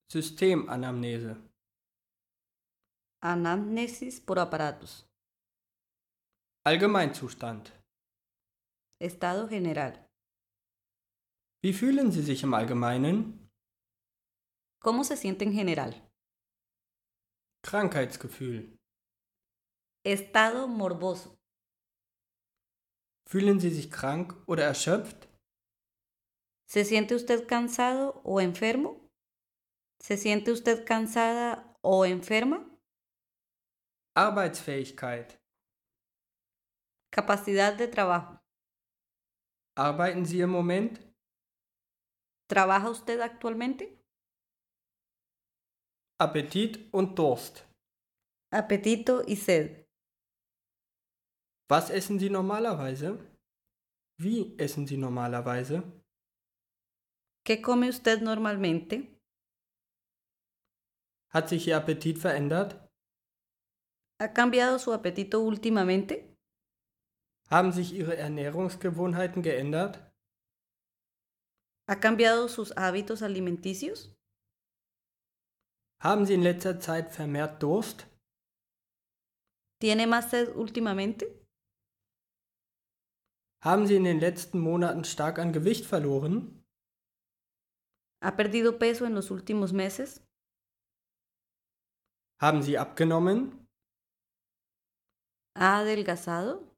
Systemanamnese. Anamnesis por aparatos. Allgemeinzustand. Estado general. Wie fühlen Sie sich im Allgemeinen? ¿Cómo se siente en general? Krankheitsgefühl. Estado morboso. Fühlen Sie sich krank oder erschöpft? ¿Se siente usted cansado o enfermo? ¿Se siente usted cansada o enferma? Arbeitsfähigkeit. Capacidad de trabajo. Arbeiten Sie im Moment? ¿Trabaja usted actualmente? Appetit und Durst. Apetito y sed. Was essen Sie normalerweise? Wie essen Sie normalerweise? ¿Qué come usted normalmente? Hat sich Ihr Appetit verändert? ¿Ha cambiado su apetito últimamente? Haben sich Ihre Ernährungsgewohnheiten geändert? ¿Ha cambiado sus hábitos alimenticios? Haben Sie in letzter Zeit vermehrt Durst? ¿Tiene más sed últimamente? Haben Sie in den letzten Monaten stark an Gewicht verloren? ¿Ha perdido peso en los últimos meses? Haben Sie abgenommen? ¿Ha adelgazado?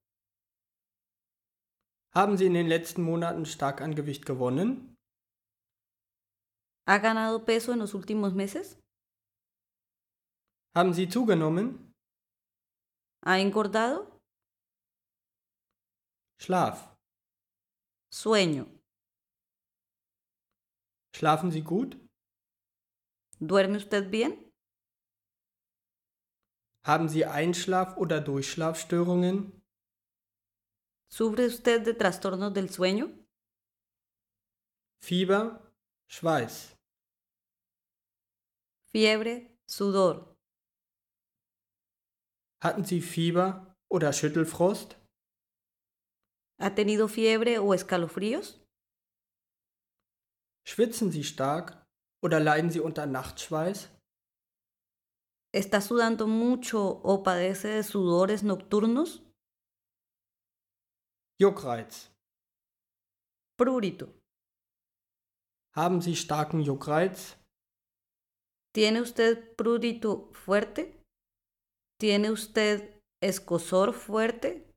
Haben Sie in den letzten Monaten stark an Gewicht gewonnen? ¿Ha ganado peso en los últimos meses? Haben Sie zugenommen? ¿Ha engordado? Schlaf. Sueño. Schlafen Sie gut? ¿Duerme usted bien? Haben Sie Einschlaf- oder Durchschlafstörungen? ¿Sufre usted de trastornos del sueño? Fieber, Schweiß. Fiebre, sudor. Hatten Sie Fieber oder Schüttelfrost? ¿Ha tenido fiebre o escalofríos? Schwitzen Sie stark oder leiden Sie unter Nachtschweiß? ¿Está sudando mucho o padece de sudores nocturnos? Juckreiz. Prurito. Haben Sie starken Juckreiz? ¿Tiene usted prurito fuerte? ¿Tiene usted escozor fuerte?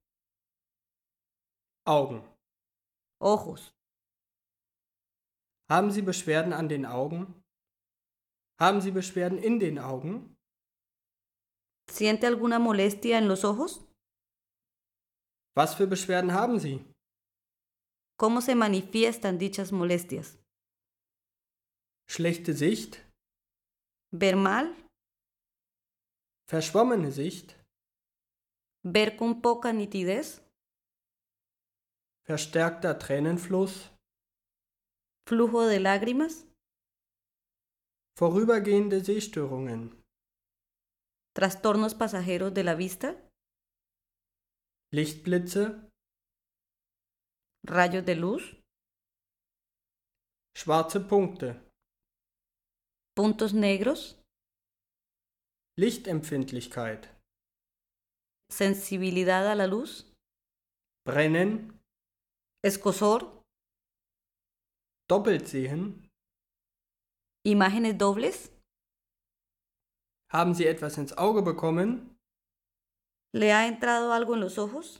Augen. Ojos. Haben Sie Beschwerden an den Augen? Haben Sie Beschwerden in den Augen? ¿Siente alguna molestia en los ojos? Was für Beschwerden haben Sie? ¿Cómo se manifiestan dichas molestias? Schlechte Sicht? ¿Ver mal? Verschwommene Sicht? ¿Ver con poca nitidez? Verstärkter Tränenfluss? ¿Flujo de lágrimas? Vorübergehende Sehstörungen? ¿Trastornos pasajeros de la vista? Lichtblitze? ¿Rayos de luz? Schwarze Punkte? ¿Puntos negros? Lichtempfindlichkeit? ¿Sensibilidad a la luz? Brennen? ¿Escozor? Doppelt sehen? ¿Imágenes dobles? Haben Sie etwas ins Auge bekommen? ¿Le ha entrado algo en los ojos?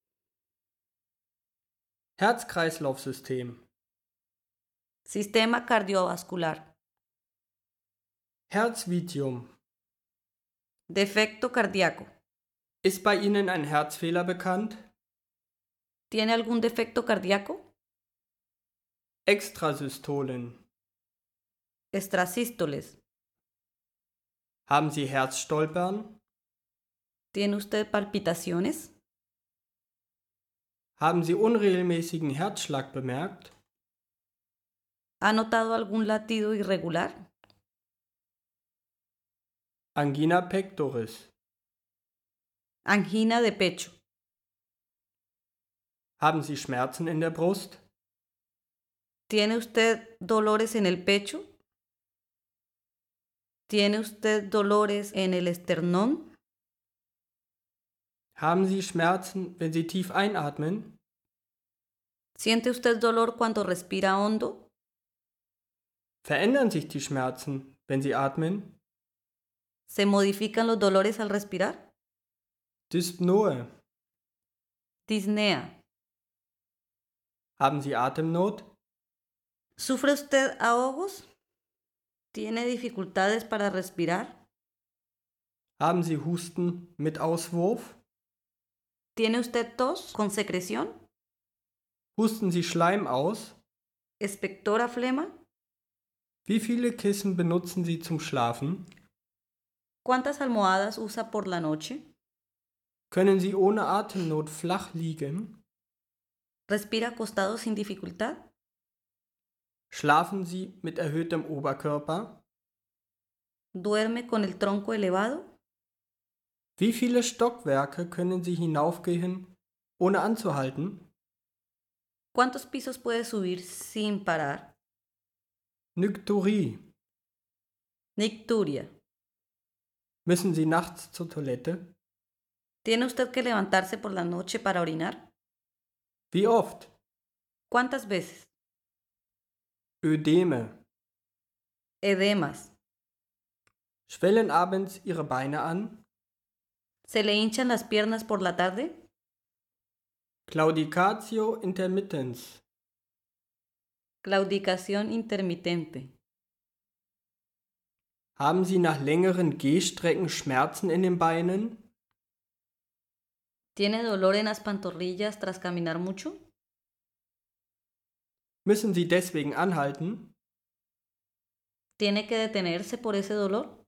Herz-Kreislauf-System? Sistema cardiovascular. Herzvitium? Defecto cardíaco. Ist bei Ihnen ein Herzfehler bekannt? ¿Tiene algún defecto cardíaco? Extrasystolen? Extrasístoles. Haben Sie Herzstolpern? ¿Tiene usted palpitaciones? Haben Sie unregelmäßigen Herzschlag bemerkt? ¿Ha notado algún latido irregular? Angina pectoris? Angina de pecho. Haben Sie Schmerzen in der Brust? ¿Tiene usted dolores en el pecho? ¿Tiene usted dolores en el esternón? Haben Sie Schmerzen, wenn Sie tief einatmen? ¿Siente usted dolor cuando respira hondo? Verändern sich die Schmerzen, wenn Sie atmen? ¿Se modifican los dolores al respirar? Dyspnoe. Disnea. Haben Sie Atemnot? ¿Sufre usted ahogos? ¿Tiene dificultades para respirar? Haben Sie Husten mit Auswurf? ¿Tiene usted tos con secreción? Husten Sie Schleim aus? ¿Expectora flema? Wie viele Kissen benutzen Sie zum Schlafen? ¿Cuántas almohadas usa por la noche? Können Sie ohne Atemnot flach liegen? ¿Respira acostado sin dificultad? Schlafen Sie mit erhöhtem Oberkörper? ¿Duerme con el tronco elevado? Wie viele Stockwerke können Sie hinaufgehen, ohne anzuhalten? ¿Cuántos pisos puede subir sin parar? Nykturie. Nicturia. Müssen Sie nachts zur Toilette? ¿Tiene usted que levantarse por la noche para orinar? Wie oft? ¿Cuántas veces? Ödeme. Edemas. Schwellen abends Ihre Beine an? ¿Se le hinchan las piernas por la tarde? Claudicatio intermittens. Claudicación intermitente. Haben Sie nach längeren Gehstrecken Schmerzen in den Beinen? ¿Tiene dolor en las pantorrillas tras caminar mucho? Müssen Sie deswegen anhalten? ¿Tiene que detenerse por ese dolor?